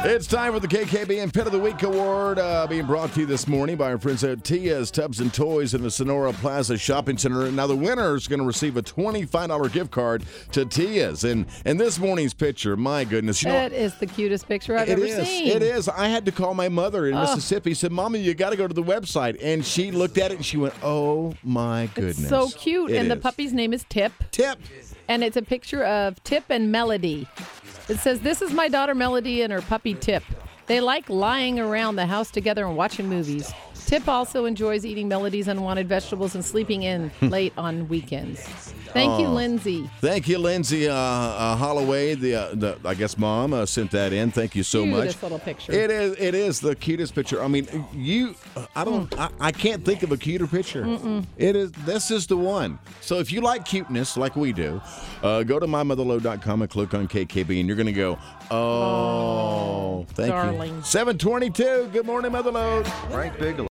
It's time for the KKBN Pet of the Week Award, being brought to you this morning by our friends at Tia's Tubs and Toys in the Sonora Plaza Shopping Center. Now, the winner is going to receive a $25 gift card to Tia's. And this morning's picture, my goodness. It is the cutest picture I've ever seen. It is. I had to call my mother in Mississippi. Said, Mommy, you got to go to the website. And she looked at it and she went, oh, my goodness. It's so cute. The puppy's name is Tip. Tip. And it's a picture of Tip and Melody. It says, this is my daughter Melody and her puppy Tip. They like lying around the house together and watching movies. Tip also enjoys eating Melody's unwanted vegetables and sleeping in late on weekends. Thank you, Lindsay. Thank you, Lindsay Holloway. The I guess Mom sent that in. Thank you so much. Cutest little picture. It is the cutest picture. I mean, I can't think of a cuter picture. It is. This is the one. So if you like cuteness like we do, go to mymotherload.com and click on KKB, and you're going to go, thank darling. you. 7:22. Good morning, Motherload. Frank Bigelow.